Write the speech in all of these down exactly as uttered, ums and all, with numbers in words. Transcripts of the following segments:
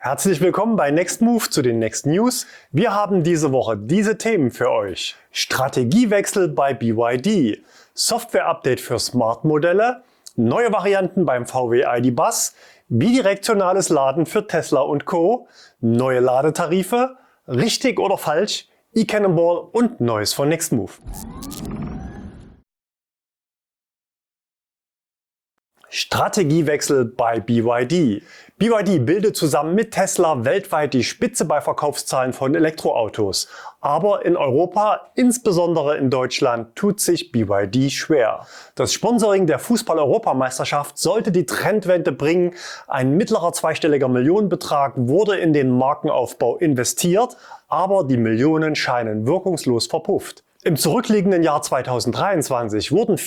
Herzlich willkommen bei Next Move zu den Next News. Wir haben diese Woche diese Themen für euch. Strategiewechsel bei B Y D, Software-Update für Smart-Modelle, neue Varianten beim V W I D Bus, bidirektionales Laden für Tesla und Co., neue Ladetarife, richtig oder falsch, eCannonball und Neues von Next Move. Strategiewechsel bei B Y D. B Y D bildet zusammen mit Tesla weltweit die Spitze bei Verkaufszahlen von Elektroautos. Aber in Europa, insbesondere in Deutschland, tut sich B Y D schwer. Das Sponsoring der Fußball-Europameisterschaft sollte die Trendwende bringen. Ein mittlerer zweistelliger Millionenbetrag wurde in den Markenaufbau investiert, aber die Millionen scheinen wirkungslos verpufft. Im zurückliegenden Jahr zweitausenddreiundzwanzig wurden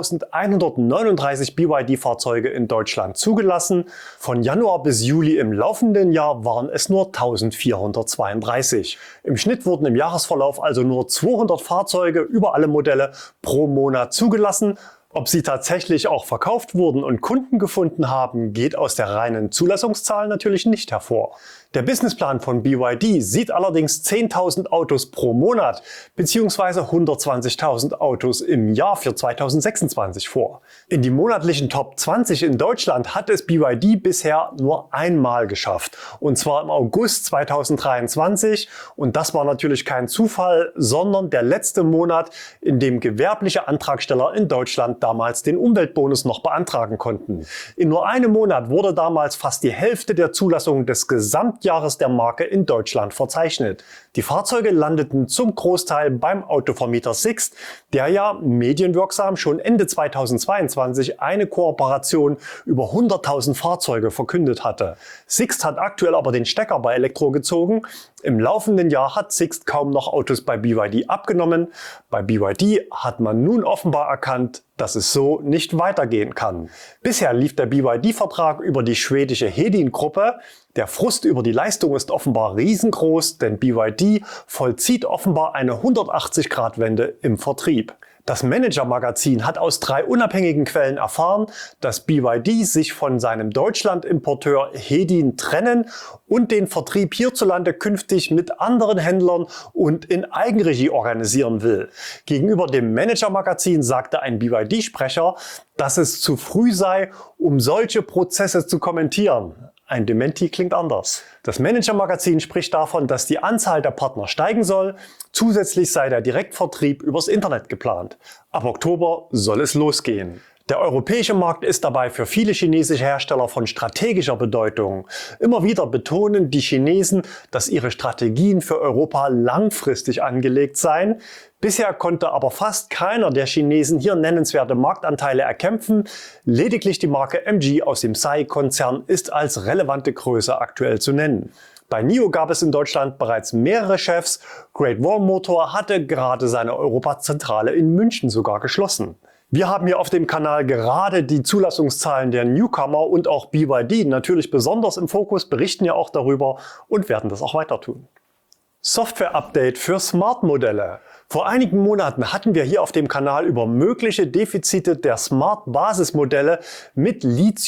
viertausendeinhundertneununddreißig B Y D-Fahrzeuge in Deutschland zugelassen. Von Januar bis Juli im laufenden Jahr waren es nur eintausendvierhundertzweiunddreißig. Im Schnitt wurden im Jahresverlauf also nur zweihundert Fahrzeuge über alle Modelle pro Monat zugelassen. Ob sie tatsächlich auch verkauft wurden und Kunden gefunden haben, geht aus der reinen Zulassungszahl natürlich nicht hervor. Der Businessplan von B Y D sieht allerdings zehntausend Autos pro Monat bzw. hundertzwanzigtausend Autos im Jahr für zweitausendsechsundzwanzig vor. In die monatlichen Top zwanzig in Deutschland hat es B Y D bisher nur einmal geschafft, und zwar im August zweitausenddreiundzwanzig, und das war natürlich kein Zufall, sondern der letzte Monat, in dem gewerbliche Antragsteller in Deutschland damals den Umweltbonus noch beantragen konnten. In nur einem Monat wurde damals fast die Hälfte der Zulassungen des Gesamtjahres der Marke in Deutschland verzeichnet. Die Fahrzeuge landeten zum Großteil beim Autovermieter Sixt, der ja medienwirksam schon Ende zweitausendzweiundzwanzig eine Kooperation über hunderttausend Fahrzeuge verkündet hatte. Sixt hat aktuell aber den Stecker bei Elektro gezogen. Im laufenden Jahr hat Sixt kaum noch Autos bei B Y D abgenommen. Bei B Y D hat man nun offenbar erkannt, dass es so nicht weitergehen kann. Bisher lief der B Y D-Vertrag über die schwedische Hedin-Gruppe. Der Frust über die Leistung ist offenbar riesengroß, denn B Y D vollzieht offenbar eine hundertachtzig-Grad-Wende im Vertrieb. Das Manager-Magazin hat aus drei unabhängigen Quellen erfahren, dass B Y D sich von seinem Deutschland-Importeur Hedin trennen und den Vertrieb hierzulande künftig mit anderen Händlern und in Eigenregie organisieren will. Gegenüber dem Manager-Magazin sagte ein B Y D-Sprecher, dass es zu früh sei, um solche Prozesse zu kommentieren. Ein Dementi klingt anders. Das Manager-Magazin spricht davon, dass die Anzahl der Partner steigen soll. Zusätzlich sei der Direktvertrieb übers Internet geplant. Ab Oktober soll es losgehen. Der europäische Markt ist dabei für viele chinesische Hersteller von strategischer Bedeutung. Immer wieder betonen die Chinesen, dass ihre Strategien für Europa langfristig angelegt seien. Bisher konnte aber fast keiner der Chinesen hier nennenswerte Marktanteile erkämpfen. Lediglich die Marke M G aus dem S A I-Konzern ist als relevante Größe aktuell zu nennen. Bei N I O gab es in Deutschland bereits mehrere Chefs. Great Wall Motor hatte gerade seine Europazentrale in München sogar geschlossen. Wir haben hier auf dem Kanal gerade die Zulassungszahlen der Newcomer und auch B Y D natürlich besonders im Fokus, berichten ja auch darüber und werden das auch weiter tun. Software-Update für Smart-Modelle. Vor einigen Monaten hatten wir hier auf dem Kanal über mögliche Defizite der Smart-Basismodelle mit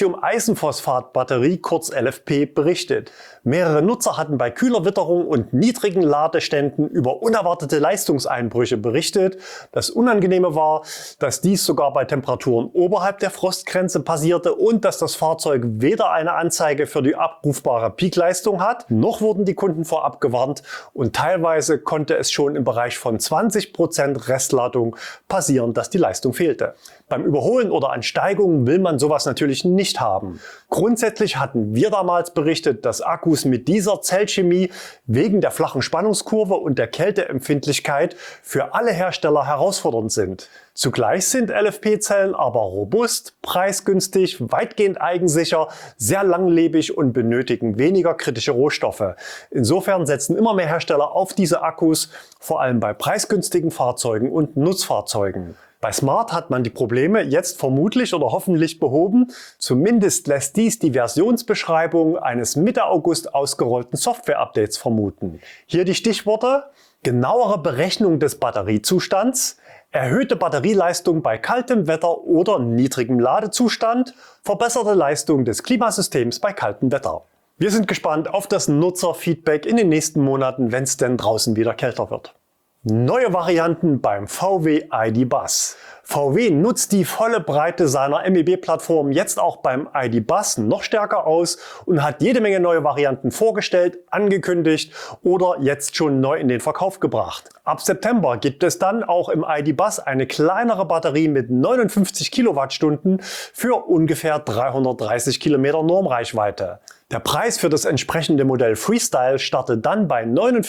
Lithium-Eisenphosphat-Batterie, kurz L F P, berichtet. Mehrere Nutzer hatten bei kühler Witterung und niedrigen Ladeständen über unerwartete Leistungseinbrüche berichtet. Das Unangenehme war, dass dies sogar bei Temperaturen oberhalb der Frostgrenze passierte und dass das Fahrzeug weder eine Anzeige für die abrufbare Peakleistung hat, noch wurden die Kunden vorab gewarnt, und teilweise konnte es schon im Bereich von zwanzig Prozent Restladung passieren, dass die Leistung fehlte. Beim Überholen oder an Steigungen will man sowas natürlich nicht haben. Grundsätzlich hatten wir damals berichtet, dass Akkus mit dieser Zellchemie wegen der flachen Spannungskurve und der Kälteempfindlichkeit für alle Hersteller herausfordernd sind. Zugleich sind L F P-Zellen aber robust, preisgünstig, weitgehend eigensicher, sehr langlebig und benötigen weniger kritische Rohstoffe. Insofern setzen immer mehr Hersteller auf diese Akkus, vor allem bei preisgünstigen Fahrzeugen und Nutzfahrzeugen. Bei Smart hat man die Probleme jetzt vermutlich oder hoffentlich behoben. Zumindest lässt dies die Versionsbeschreibung eines Mitte August ausgerollten Software-Updates vermuten. Hier die Stichworte: genauere Berechnung des Batteriezustands, erhöhte Batterieleistung bei kaltem Wetter oder niedrigem Ladezustand, verbesserte Leistung des Klimasystems bei kaltem Wetter. Wir sind gespannt auf das Nutzerfeedback in den nächsten Monaten, wenn es denn draußen wieder kälter wird. Neue Varianten beim V W I D Bus. V W nutzt die volle Breite seiner M E B-Plattform jetzt auch beim I D Bus noch stärker aus und hat jede Menge neue Varianten vorgestellt, angekündigt oder jetzt schon neu in den Verkauf gebracht. Ab September gibt es dann auch im I D Bus eine kleinere Batterie mit neunundfünfzig Kilowattstunden für ungefähr dreihundertdreißig Kilometer Normreichweite. Der Preis für das entsprechende Modell Freestyle startet dann bei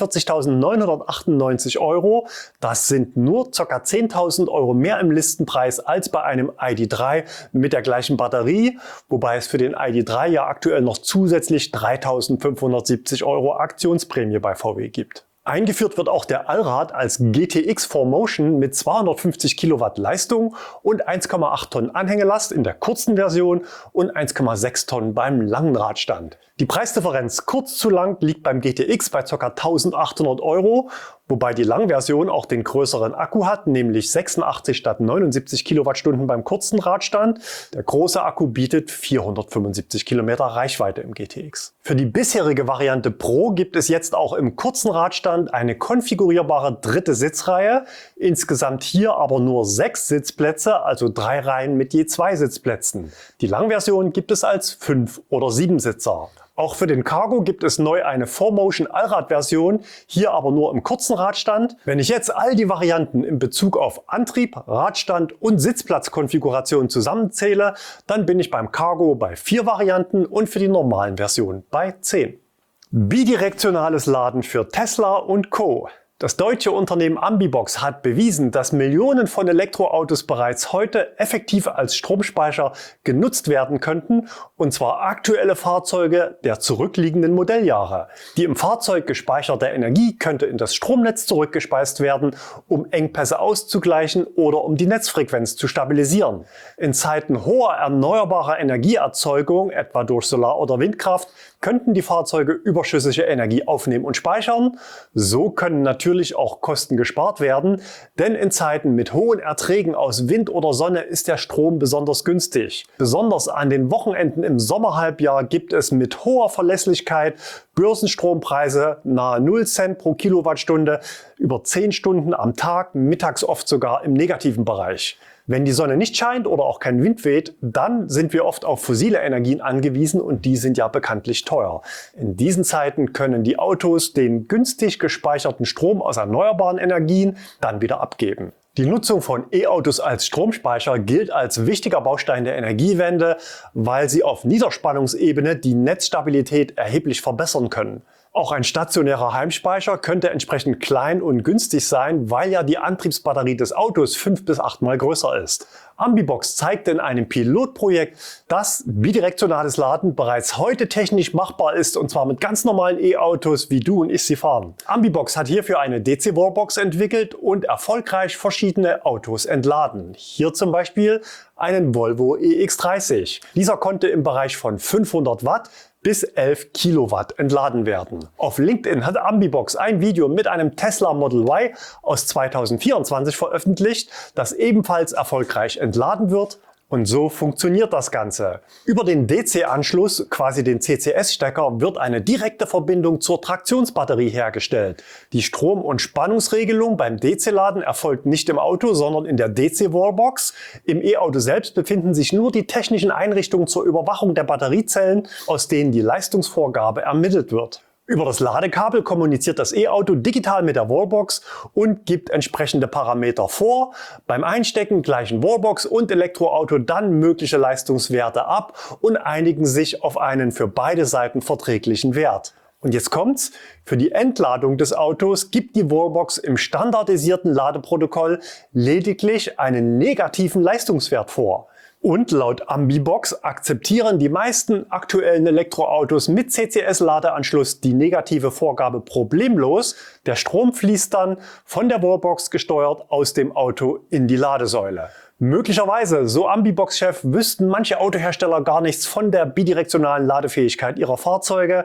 neunundvierzigtausendneunhundertachtundneunzig Euro. Das sind nur ca. zehntausend Euro mehr im Listenpreis als bei einem I D drei mit der gleichen Batterie, wobei es für den I D drei ja aktuell noch zusätzlich dreitausendfünfhundertsiebzig Euro Aktionsprämie bei V W gibt. Eingeführt wird auch der Allrad als G T X vier Motion mit zweihundertfünfzig Kilowatt Leistung und eins Komma acht Tonnen Anhängelast in der kurzen Version und eins Komma sechs Tonnen beim langen Radstand. Die Preisdifferenz kurz zu lang liegt beim G T X bei ca. eintausendachthundert Euro, wobei die Langversion auch den größeren Akku hat, nämlich sechsundachtzig statt neunundsiebzig Kilowattstunden beim kurzen Radstand. Der große Akku bietet vierhundertfünfundsiebzig Kilometer Reichweite im G T X. Für die bisherige Variante Pro gibt es jetzt auch im kurzen Radstand eine konfigurierbare dritte Sitzreihe. Insgesamt hier aber nur sechs Sitzplätze, also drei Reihen mit je zwei Sitzplätzen. Die Langversion gibt es als fünf oder sieben Sitzer. Auch für den Cargo gibt es neu eine vier Motion Allrad-Version, hier aber nur im kurzen Radstand. Wenn ich jetzt all die Varianten in Bezug auf Antrieb, Radstand und Sitzplatzkonfiguration zusammenzähle, dann bin ich beim Cargo bei vier Varianten und für die normalen Versionen bei zehn. Bidirektionales Laden für Tesla und Co. Das deutsche Unternehmen Ambibox hat bewiesen, dass Millionen von Elektroautos bereits heute effektiv als Stromspeicher genutzt werden könnten, und zwar aktuelle Fahrzeuge der zurückliegenden Modelljahre. Die im Fahrzeug gespeicherte Energie könnte in das Stromnetz zurückgespeist werden, um Engpässe auszugleichen oder um die Netzfrequenz zu stabilisieren. In Zeiten hoher erneuerbarer Energieerzeugung, etwa durch Solar- oder Windkraft, könnten die Fahrzeuge überschüssige Energie aufnehmen und speichern. So können natürlich auch Kosten gespart werden, denn in Zeiten mit hohen Erträgen aus Wind oder Sonne ist der Strom besonders günstig. Besonders an den Wochenenden im Sommerhalbjahr gibt es mit hoher Verlässlichkeit Börsenstrompreise nahe null Cent pro Kilowattstunde über zehn Stunden am Tag, mittags oft sogar im negativen Bereich. Wenn die Sonne nicht scheint oder auch kein Wind weht, dann sind wir oft auf fossile Energien angewiesen und die sind ja bekanntlich teuer. In diesen Zeiten können die Autos den günstig gespeicherten Strom aus erneuerbaren Energien dann wieder abgeben. Die Nutzung von E-Autos als Stromspeicher gilt als wichtiger Baustein der Energiewende, weil sie auf Niederspannungsebene die Netzstabilität erheblich verbessern können. Auch ein stationärer Heimspeicher könnte entsprechend klein und günstig sein, weil ja die Antriebsbatterie des Autos fünf bis acht Mal größer ist. Ambibox zeigte in einem Pilotprojekt, dass bidirektionales Laden bereits heute technisch machbar ist, und zwar mit ganz normalen E-Autos, wie du und ich sie fahren. Ambibox hat hierfür eine D C-Wallbox entwickelt und erfolgreich verschiedene Autos entladen. Hier zum Beispiel einen Volvo E X dreißig. Dieser konnte im Bereich von fünfhundert Watt bis elf Kilowatt entladen werden. Auf LinkedIn hat Ambibox ein Video mit einem Tesla Model Y aus zweitausendvierundzwanzig veröffentlicht, das ebenfalls erfolgreich entladen wird. Und so funktioniert das Ganze. Über den D C-Anschluss, quasi den C C S-Stecker, wird eine direkte Verbindung zur Traktionsbatterie hergestellt. Die Strom- und Spannungsregelung beim D C-Laden erfolgt nicht im Auto, sondern in der D C-Wallbox. Im E-Auto selbst befinden sich nur die technischen Einrichtungen zur Überwachung der Batteriezellen, aus denen die Leistungsvorgabe ermittelt wird. Über das Ladekabel kommuniziert das E-Auto digital mit der Wallbox und gibt entsprechende Parameter vor. Beim Einstecken gleichen Wallbox und Elektroauto dann mögliche Leistungswerte ab und einigen sich auf einen für beide Seiten verträglichen Wert. Und jetzt kommt's: Für die Entladung des Autos gibt die Wallbox im standardisierten Ladeprotokoll lediglich einen negativen Leistungswert vor. Und laut Ambibox akzeptieren die meisten aktuellen Elektroautos mit C C S-Ladeanschluss die negative Vorgabe problemlos. Der Strom fließt dann von der Wallbox gesteuert aus dem Auto in die Ladesäule. Möglicherweise, so Ambibox-Chef, wüssten manche Autohersteller gar nichts von der bidirektionalen Ladefähigkeit ihrer Fahrzeuge.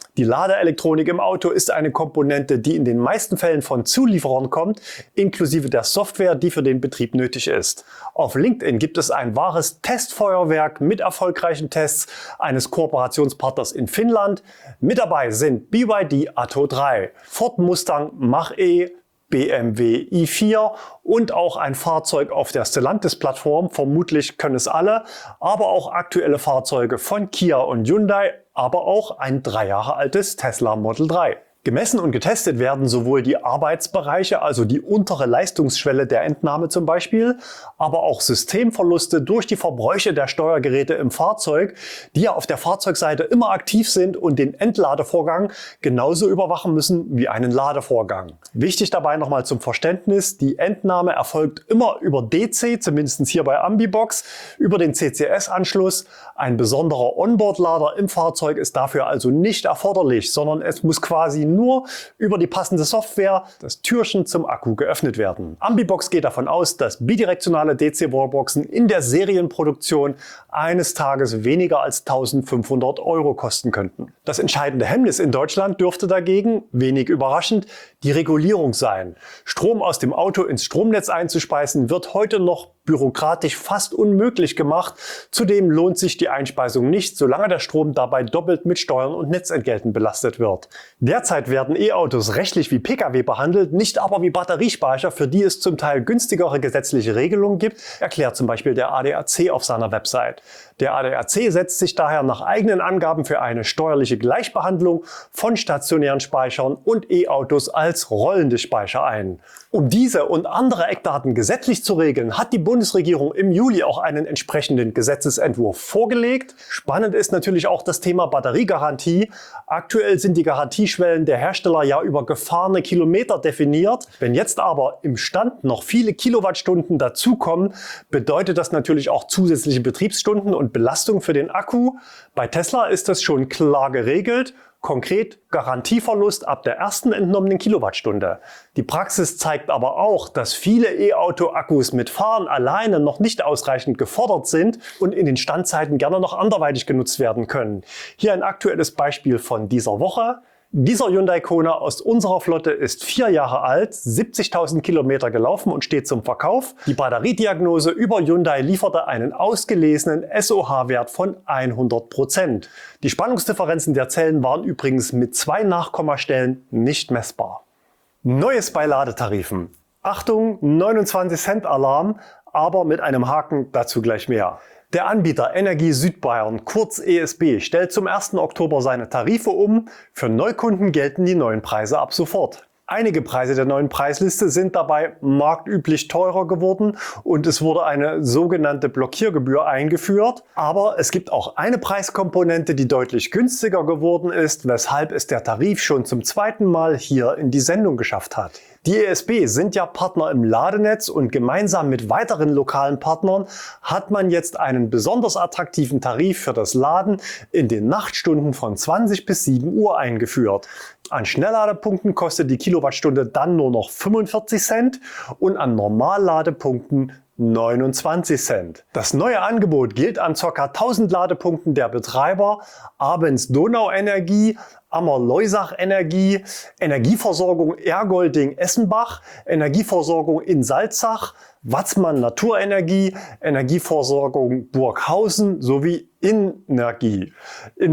Die Ladeelektronik im Auto ist eine Komponente, die in den meisten Fällen von Zulieferern kommt, inklusive der Software, die für den Betrieb nötig ist. Auf LinkedIn gibt es ein wahres Testfeuerwerk mit erfolgreichen Tests eines Kooperationspartners in Finnland. Mit dabei sind B Y D Atto drei, Ford Mustang Mach-E, B M W i vier und auch ein Fahrzeug auf der Stellantis-Plattform, vermutlich können es alle, aber auch aktuelle Fahrzeuge von Kia und Hyundai, aber auch ein drei Jahre altes Tesla Model drei. Gemessen und getestet werden sowohl die Arbeitsbereiche, also die untere Leistungsschwelle der Entnahme zum Beispiel, aber auch Systemverluste durch die Verbräuche der Steuergeräte im Fahrzeug, die ja auf der Fahrzeugseite immer aktiv sind und den Entladevorgang genauso überwachen müssen wie einen Ladevorgang. Wichtig dabei nochmal zum Verständnis, die Entnahme erfolgt immer über D C, zumindest hier bei Ambibox, über den C C S-Anschluss. Ein besonderer Onboard-Lader im Fahrzeug ist dafür also nicht erforderlich, sondern es muss quasi nur über die passende Software das Türchen zum Akku geöffnet werden. Ambibox geht davon aus, dass bidirektionale D C-Wallboxen in der Serienproduktion eines Tages weniger als eintausendfünfhundert Euro kosten könnten. Das entscheidende Hemmnis in Deutschland dürfte dagegen, wenig überraschend, die Regulierung sein. Strom aus dem Auto ins Stromnetz einzuspeisen wird heute noch bürokratisch fast unmöglich gemacht. Zudem lohnt sich die Einspeisung nicht, solange der Strom dabei doppelt mit Steuern und Netzentgelten belastet wird. Derzeit werden E-Autos rechtlich wie Pkw behandelt, nicht aber wie Batteriespeicher, für die es zum Teil günstigere gesetzliche Regelungen gibt, erklärt zum Beispiel der A D A C auf seiner Website. Der A D A C setzt sich daher nach eigenen Angaben für eine steuerliche Gleichbehandlung von stationären Speichern und E-Autos als rollende Speicher ein. Um diese und andere Eckdaten gesetzlich zu regeln, hat die Bundesregierung im Juli auch einen entsprechenden Gesetzesentwurf vorgelegt. Spannend ist natürlich auch das Thema Batteriegarantie. Aktuell sind die Garantieschwellen der Hersteller ja über gefahrene Kilometer definiert. Wenn jetzt aber im Stand noch viele Kilowattstunden dazukommen, bedeutet das natürlich auch zusätzliche Betriebsstunden und Belastung für den Akku. Bei Tesla ist das schon klar geregelt. Konkret Garantieverlust ab der ersten entnommenen Kilowattstunde. Die Praxis zeigt aber auch, dass viele E-Auto-Akkus mit Fahren alleine noch nicht ausreichend gefordert sind und in den Standzeiten gerne noch anderweitig genutzt werden können. Hier ein aktuelles Beispiel von dieser Woche. Dieser Hyundai Kona aus unserer Flotte ist vier Jahre alt, siebzigtausend Kilometer gelaufen und steht zum Verkauf. Die Batteriediagnose über Hyundai lieferte einen ausgelesenen S O H-Wert von hundert Prozent. Die Spannungsdifferenzen der Zellen waren übrigens mit zwei Nachkommastellen nicht messbar. Neues bei Ladetarifen. Achtung, neunundzwanzig Cent Alarm, aber mit einem Haken, dazu gleich mehr. Der Anbieter Energie Südbayern, kurz E S B, stellt zum ersten Oktober seine Tarife um. Für Neukunden gelten die neuen Preise ab sofort. Einige Preise der neuen Preisliste sind dabei marktüblich teurer geworden und es wurde eine sogenannte Blockiergebühr eingeführt. Aber es gibt auch eine Preiskomponente, die deutlich günstiger geworden ist, weshalb es der Tarif schon zum zweiten Mal hier in die Sendung geschafft hat. Die E S B sind ja Partner im Ladenetz und gemeinsam mit weiteren lokalen Partnern hat man jetzt einen besonders attraktiven Tarif für das Laden in den Nachtstunden von zwanzig bis sieben Uhr eingeführt. An Schnellladepunkten kostet die Kilowattstunde dann nur noch fünfundvierzig Cent und an Normalladepunkten neunundzwanzig Cent. Das neue Angebot gilt an ca. tausend Ladepunkten der Betreiber, Abends Donau Energie, Ammer-Leusach Energie, Energieversorgung Ergolding-Essenbach, Energieversorgung in Salzach, Watzmann Naturenergie, Energieversorgung Burghausen sowie Innergie. In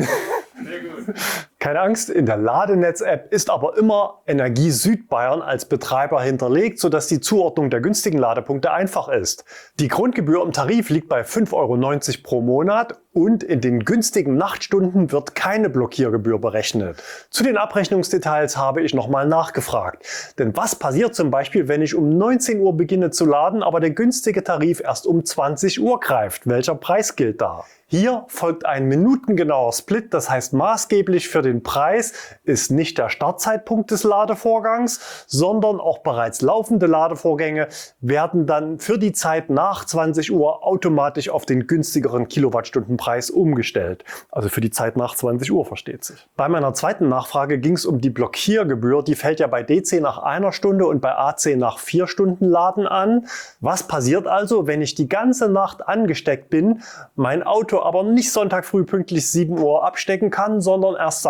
Keine Angst, in der Ladenetz-App ist aber immer Energie Südbayern als Betreiber hinterlegt, sodass die Zuordnung der günstigen Ladepunkte einfach ist. Die Grundgebühr im Tarif liegt bei fünf Euro neunzig pro Monat und in den günstigen Nachtstunden wird keine Blockiergebühr berechnet. Zu den Abrechnungsdetails habe ich nochmal nachgefragt. Denn was passiert zum Beispiel, wenn ich um neunzehn Uhr beginne zu laden, aber der günstige Tarif erst um zwanzig Uhr greift? Welcher Preis gilt da? Hier folgt ein minutengenauer Split, das heißt maßgeblich für den Preis ist nicht der Startzeitpunkt des Ladevorgangs, sondern auch bereits laufende Ladevorgänge werden dann für die Zeit nach zwanzig Uhr automatisch auf den günstigeren Kilowattstundenpreis umgestellt. Also für die Zeit nach zwanzig Uhr, versteht sich. Bei meiner zweiten Nachfrage ging es um die Blockiergebühr, die fällt ja bei D C nach einer Stunde und bei A C nach vier Stunden Laden an. Was passiert also, wenn ich die ganze Nacht angesteckt bin, mein Auto aber nicht Sonntag früh pünktlich sieben Uhr abstecken kann, sondern erst, sagen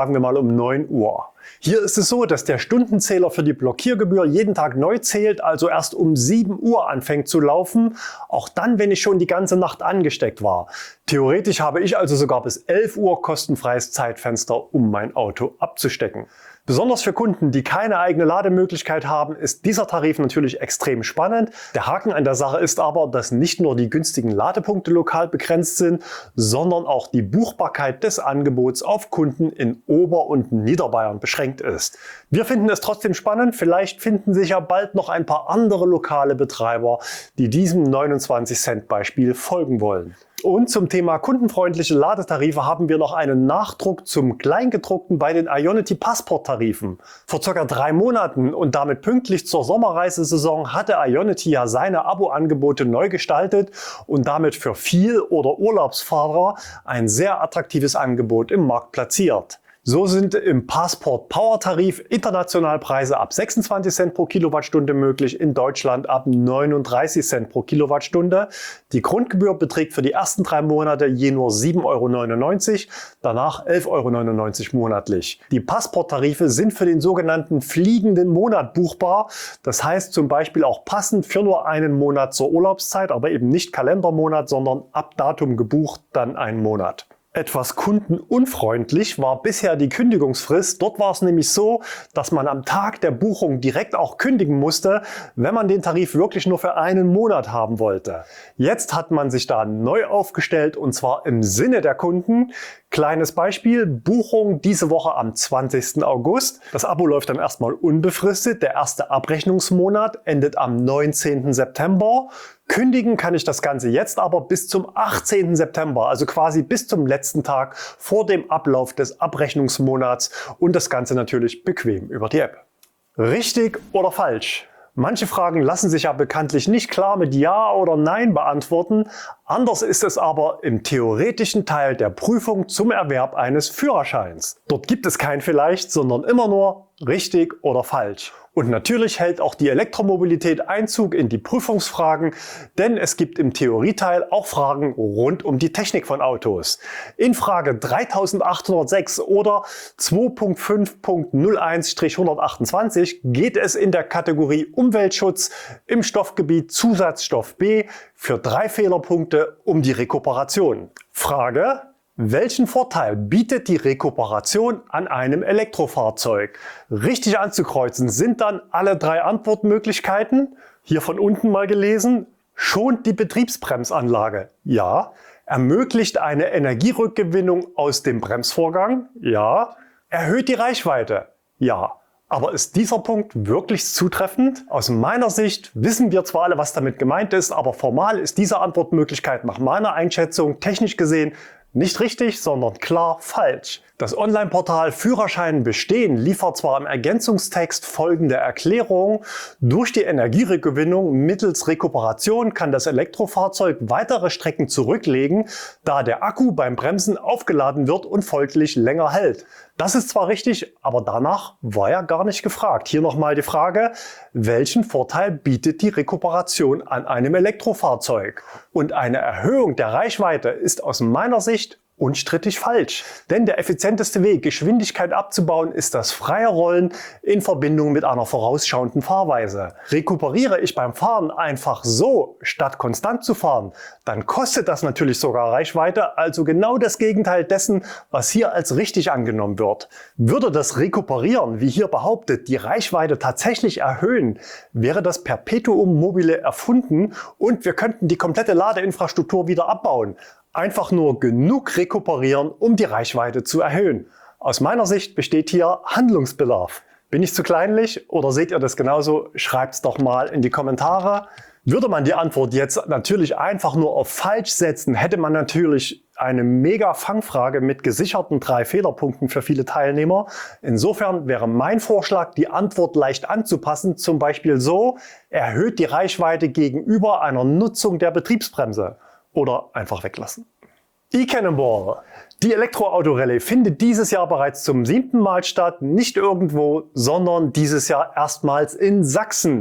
sagen wir mal um neun Uhr. Hier ist es so, dass der Stundenzähler für die Blockiergebühr jeden Tag neu zählt, also erst um sieben Uhr anfängt zu laufen, auch dann, wenn ich schon die ganze Nacht angesteckt war. Theoretisch habe ich also sogar bis elf Uhr kostenfreies Zeitfenster, um mein Auto abzustecken. Besonders für Kunden, die keine eigene Lademöglichkeit haben, ist dieser Tarif natürlich extrem spannend. Der Haken an der Sache ist aber, dass nicht nur die günstigen Ladepunkte lokal begrenzt sind, sondern auch die Buchbarkeit des Angebots auf Kunden in Ober- und Niederbayern beschränkt ist. Wir finden es trotzdem spannend. Vielleicht finden sich ja bald noch ein paar andere lokale Betreiber, die diesem neunundzwanzig Cent Beispiel folgen wollen. Und zum Thema kundenfreundliche Ladetarife haben wir noch einen Nachdruck zum Kleingedruckten bei den Ionity Passport Tarifen. Vor ca. drei Monaten und damit pünktlich zur Sommerreisesaison hatte Ionity ja seine Abo-Angebote neu gestaltet und damit für Viel- oder Urlaubsfahrer ein sehr attraktives Angebot im Markt platziert. So sind im Passport Power Tarif international Preise ab sechsundzwanzig Cent pro Kilowattstunde möglich, in Deutschland ab neununddreißig Cent pro Kilowattstunde. Die Grundgebühr beträgt für die ersten drei Monate je nur sieben Euro neunundneunzig, danach elf Euro neunundneunzig monatlich. Die Passport-Tarife sind für den sogenannten fliegenden Monat buchbar. Das heißt zum Beispiel auch passend für nur einen Monat zur Urlaubszeit, aber eben nicht Kalendermonat, sondern ab Datum gebucht, dann einen Monat. Etwas kundenunfreundlich war bisher die Kündigungsfrist. Dort war es nämlich so, dass man am Tag der Buchung direkt auch kündigen musste, wenn man den Tarif wirklich nur für einen Monat haben wollte. Jetzt hat man sich da neu aufgestellt und zwar im Sinne der Kunden. Kleines Beispiel, Buchung diese Woche am zwanzigsten August. Das Abo läuft dann erstmal unbefristet. Der erste Abrechnungsmonat endet am neunzehnten September. Kündigen kann ich das Ganze jetzt aber bis zum achtzehnten September, also quasi bis zum letzten Tag vor dem Ablauf des Abrechnungsmonats und das Ganze natürlich bequem über die App. Richtig oder falsch? Manche Fragen lassen sich ja bekanntlich nicht klar mit Ja oder Nein beantworten. Anders ist es aber im theoretischen Teil der Prüfung zum Erwerb eines Führerscheins. Dort gibt es kein Vielleicht, sondern immer nur richtig oder falsch. Und natürlich hält auch die Elektromobilität Einzug in die Prüfungsfragen, denn es gibt im Theorieteil auch Fragen rund um die Technik von Autos. In Frage dreitausendachthundertsechs oder zwei Punkt fünf Punkt null eins hundertachtundzwanzig geht es in der Kategorie Umweltschutz im Stoffgebiet Zusatzstoff B für drei Fehlerpunkte um die Rekuperation. Frage: Welchen Vorteil bietet die Rekuperation an einem Elektrofahrzeug? Richtig anzukreuzen sind dann alle drei Antwortmöglichkeiten. Hier von unten mal gelesen. Schont die Betriebsbremsanlage? Ja. Ermöglicht eine Energierückgewinnung aus dem Bremsvorgang? Ja. Erhöht die Reichweite? Ja. Aber ist dieser Punkt wirklich zutreffend? Aus meiner Sicht wissen wir zwar alle, was damit gemeint ist, aber formal ist diese Antwortmöglichkeit nach meiner Einschätzung technisch gesehen nicht richtig, sondern klar falsch. Das Online-Portal Führerschein bestehen liefert zwar im Ergänzungstext folgende Erklärung: Durch die Energiegewinnung mittels Rekuperation kann das Elektrofahrzeug weitere Strecken zurücklegen, da der Akku beim Bremsen aufgeladen wird und folglich länger hält. Das ist zwar richtig, aber danach war ja gar nicht gefragt. Hier nochmal die Frage: Welchen Vorteil bietet die Rekuperation an einem Elektrofahrzeug? Und eine Erhöhung der Reichweite ist aus meiner Sicht unstrittig falsch. Denn der effizienteste Weg, Geschwindigkeit abzubauen, ist das freie Rollen in Verbindung mit einer vorausschauenden Fahrweise. Rekuperiere ich beim Fahren einfach so, statt konstant zu fahren, dann kostet das natürlich sogar Reichweite, also genau das Gegenteil dessen, was hier als richtig angenommen wird. Würde das Rekuperieren, wie hier behauptet, die Reichweite tatsächlich erhöhen, wäre das Perpetuum mobile erfunden und wir könnten die komplette Ladeinfrastruktur wieder abbauen. Einfach nur genug rekuperieren, um die Reichweite zu erhöhen. Aus meiner Sicht besteht hier Handlungsbedarf. Bin ich zu kleinlich oder seht ihr das genauso? Schreibt's doch mal in die Kommentare. Würde man die Antwort jetzt natürlich einfach nur auf falsch setzen, hätte man natürlich eine mega Fangfrage mit gesicherten drei Fehlerpunkten für viele Teilnehmer. Insofern wäre mein Vorschlag, die Antwort leicht anzupassen, zum Beispiel so: Erhöht die Reichweite gegenüber einer Nutzung der Betriebsbremse. Oder einfach weglassen. eCannonball. Die Elektroauto-Rallye findet dieses Jahr bereits zum siebten Mal statt, nicht irgendwo, sondern dieses Jahr erstmals in Sachsen.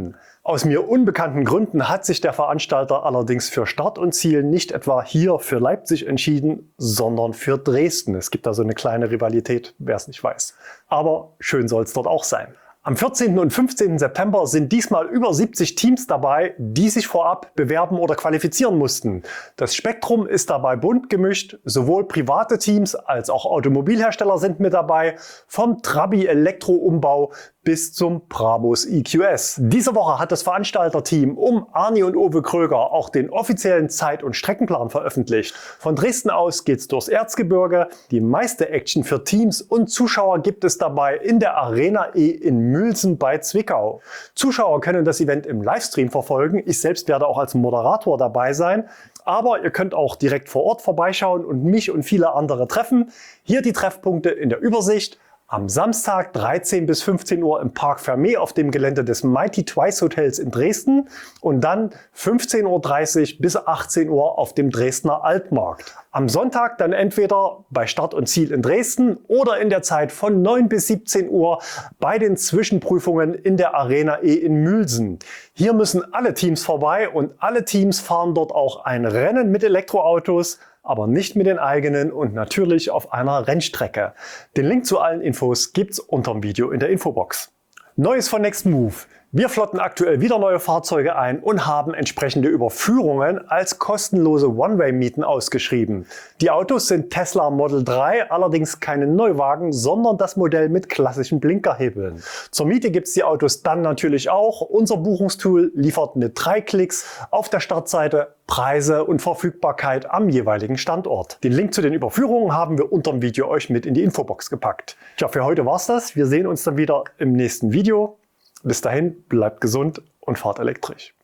Aus mir unbekannten Gründen hat sich der Veranstalter allerdings für Start und Ziel nicht etwa hier für Leipzig entschieden, sondern für Dresden. Es gibt da so eine kleine Rivalität, wer es nicht weiß. Aber schön soll es dort auch sein. Am vierzehnten und fünfzehnten September sind diesmal über siebzig Teams dabei, die sich vorab bewerben oder qualifizieren mussten. Das Spektrum ist dabei bunt gemischt, sowohl private Teams als auch Automobilhersteller sind mit dabei, vom Trabi Elektroumbau bis zum Brabus E Q S. Diese Woche hat das Veranstalterteam um Arni und Uwe Kröger auch den offiziellen Zeit- und Streckenplan veröffentlicht. Von Dresden aus geht's durchs Erzgebirge. Die meiste Action für Teams und Zuschauer gibt es dabei in der Arena E in Mülsen bei Zwickau. Zuschauer können das Event im Livestream verfolgen. Ich selbst werde auch als Moderator dabei sein. Aber ihr könnt auch direkt vor Ort vorbeischauen und mich und viele andere treffen. Hier die Treffpunkte in der Übersicht. Am Samstag dreizehn bis fünfzehn Uhr im Park Fermé auf dem Gelände des Mighty Twice Hotels in Dresden und dann fünfzehn Uhr dreißig bis achtzehn Uhr auf dem Dresdner Altmarkt. Am Sonntag dann entweder bei Start und Ziel in Dresden oder in der Zeit von neun bis siebzehn Uhr bei den Zwischenprüfungen in der Arena E in Mülsen. Hier müssen alle Teams vorbei und alle Teams fahren dort auch ein Rennen mit Elektroautos, aber nicht mit den eigenen und natürlich auf einer Rennstrecke. Den Link zu allen Infos gibt's unterm Video in der Infobox. Neues von Nextmove. Wir flotten aktuell wieder neue Fahrzeuge ein und haben entsprechende Überführungen als kostenlose One-Way-Mieten ausgeschrieben. Die Autos sind Tesla Model drei, allerdings keine Neuwagen, sondern das Modell mit klassischen Blinkerhebeln. Zur Miete gibt's die Autos dann natürlich auch. Unser Buchungstool liefert mit drei Klicks auf der Startseite Preise und Verfügbarkeit am jeweiligen Standort. Den Link zu den Überführungen haben wir unter dem Video euch mit in die Infobox gepackt. Tja, für heute war's das. Wir sehen uns dann wieder im nächsten Video. Bis dahin, bleibt gesund und fahrt elektrisch.